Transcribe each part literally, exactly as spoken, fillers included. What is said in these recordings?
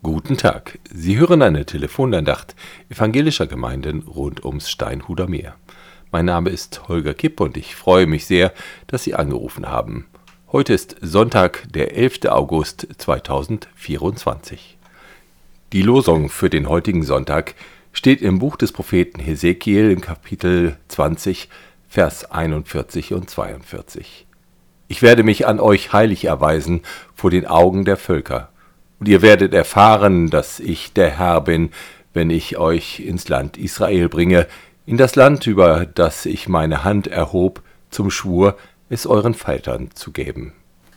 Guten Tag, Sie hören eine Telefonandacht evangelischer Gemeinden rund ums Steinhuder Meer. Mein Name ist Holger Kipp und ich freue mich sehr, dass Sie angerufen haben. Heute ist Sonntag, der elfter August zweitausendvierundzwanzig. Die Losung für den heutigen Sonntag steht im Buch des Propheten Hesekiel im Kapitel zwanzig, Vers einundvierzig und zweiundvierzig. Ich werde mich an euch heilig erweisen vor den Augen der Völker. Und ihr werdet erfahren, dass ich der Herr bin, wenn ich euch ins Land Israel bringe, in das Land, über das ich meine Hand erhob, zum Schwur, es euren Vätern zu geben.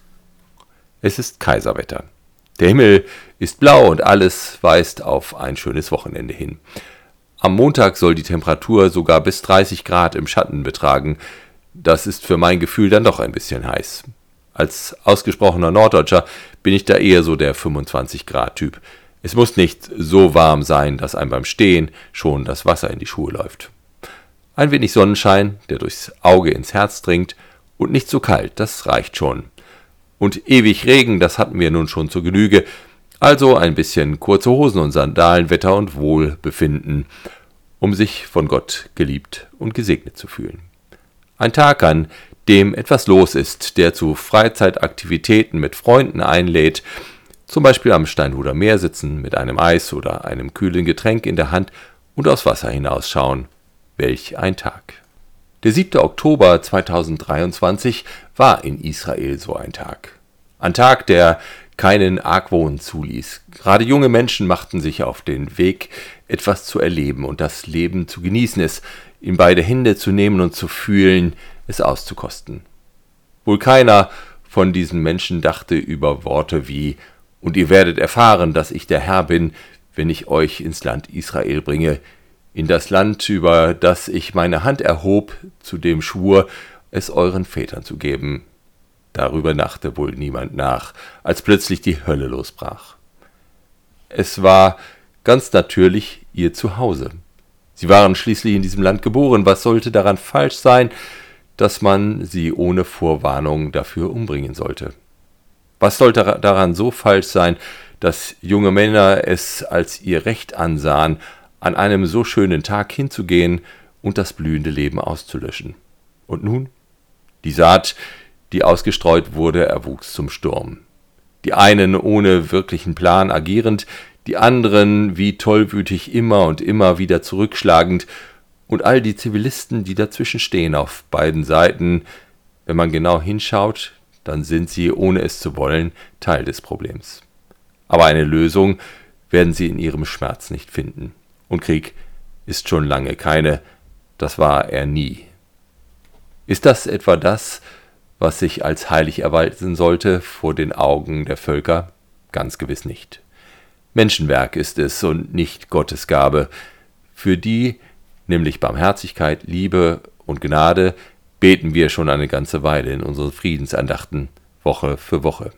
Es ist Kaiserwetter. Der Himmel ist blau und alles weist auf ein schönes Wochenende hin. Am Montag soll die Temperatur sogar bis dreißig Grad im Schatten betragen. Das ist für mein Gefühl dann doch ein bisschen heiß. Als ausgesprochener Norddeutscher bin ich da eher so der fünfundzwanzig Grad Typ. Es muss nicht so warm sein, dass einem beim Stehen schon das Wasser in die Schuhe läuft. Ein wenig Sonnenschein, der durchs Auge ins Herz dringt, und nicht so kalt, das reicht schon. Und ewig Regen, das hatten wir nun schon zur Genüge, also ein bisschen kurze Hosen und Sandalenwetter und Wohlbefinden, um sich von Gott geliebt und gesegnet zu fühlen. Ein Tag, an dem etwas los ist, der zu Freizeitaktivitäten mit Freunden einlädt, zum Beispiel am Steinhuder Meer sitzen mit einem Eis oder einem kühlen Getränk in der Hand und aufs Wasser hinausschauen. Welch ein Tag! Der siebter Oktober zweitausenddreiundzwanzig war in Israel so ein Tag. Ein Tag, der keinen Argwohn zuließ. Gerade junge Menschen machten sich auf den Weg, etwas zu erleben und das Leben zu genießen, es in beide Hände zu nehmen und zu fühlen, es auszukosten. Wohl keiner von diesen Menschen dachte über Worte wie: Und ihr werdet erfahren, dass ich der Herr bin, wenn ich euch ins Land Israel bringe, in das Land, über das ich meine Hand erhob, zu dem schwur, es euren Vätern zu geben. Darüber dachte wohl niemand nach, als plötzlich die Hölle losbrach. Es war ganz natürlich ihr Zuhause. Sie waren schließlich in diesem Land geboren. Was sollte daran falsch sein, dass man sie ohne Vorwarnung dafür umbringen sollte? Was sollte daran so falsch sein, dass junge Männer es als ihr Recht ansahen, an einem so schönen Tag hinzugehen und das blühende Leben auszulöschen? Und nun? Die Saat, die ausgestreut wurde, erwuchs zum Sturm. Die einen ohne wirklichen Plan agierend, die anderen wie tollwütig immer und immer wieder zurückschlagend, und all die Zivilisten, die dazwischen stehen auf beiden Seiten. Wenn man genau hinschaut, dann sind sie, ohne es zu wollen, Teil des Problems. Aber eine Lösung werden sie in ihrem Schmerz nicht finden. Und Krieg ist schon lange keine, das war er nie. Ist das etwa das, was sich als heilig erweisen sollte vor den Augen der Völker? Ganz gewiss nicht. Menschenwerk ist es und nicht Gottes Gabe. Für die, nämlich Barmherzigkeit, Liebe und Gnade, beten wir schon eine ganze Weile in unseren Friedensandachten, Woche für Woche.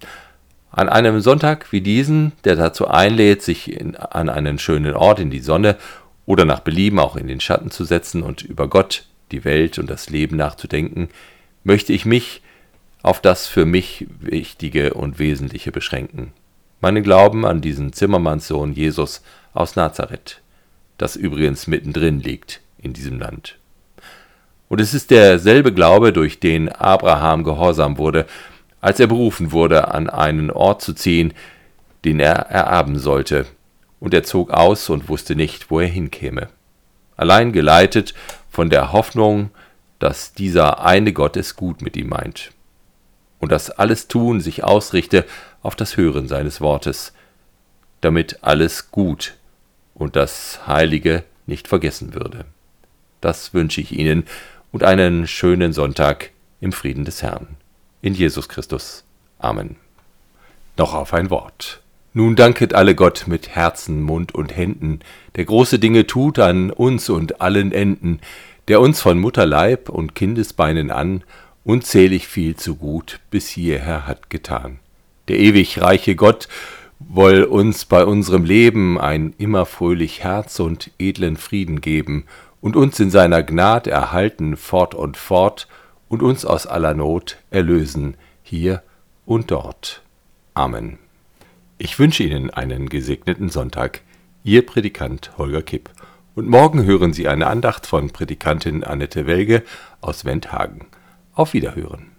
An einem Sonntag wie diesen, der dazu einlädt, sich in, an einen schönen Ort in die Sonne oder nach Belieben auch in den Schatten zu setzen und über Gott, die Welt und das Leben nachzudenken, möchte ich mich auf das für mich Wichtige und Wesentliche beschränken. Meinen Glauben an diesen Zimmermannssohn Jesus aus Nazareth, das übrigens mittendrin liegt in diesem Land. Und es ist derselbe Glaube, durch den Abraham gehorsam wurde, als er berufen wurde, an einen Ort zu ziehen, den er ererben sollte. Und er zog aus und wusste nicht, wo er hinkäme. Allein geleitet von der Hoffnung, dass dieser eine Gott es gut mit ihm meint. Und dass alles Tun sich ausrichte auf das Hören seines Wortes, damit alles gut und das Heilige nicht vergessen würde. Das wünsche ich Ihnen und einen schönen Sonntag im Frieden des Herrn. In Jesus Christus. Amen. Noch auf ein Wort. Nun danket alle Gott mit Herzen, Mund und Händen, der große Dinge tut an uns und allen Enden, der uns von Mutterleib und Kindesbeinen an unzählig viel zu gut bis hierher hat getan. Der ewig reiche Gott woll uns bei unserem Leben ein immer fröhlich Herz und edlen Frieden geben und uns in seiner Gnad erhalten fort und fort und uns aus aller Not erlösen, hier und dort. Amen. Ich wünsche Ihnen einen gesegneten Sonntag. Ihr Predikant Holger Kipp. Und morgen hören Sie eine Andacht von Predikantin Annette Welge aus Wendhagen. Auf Wiederhören.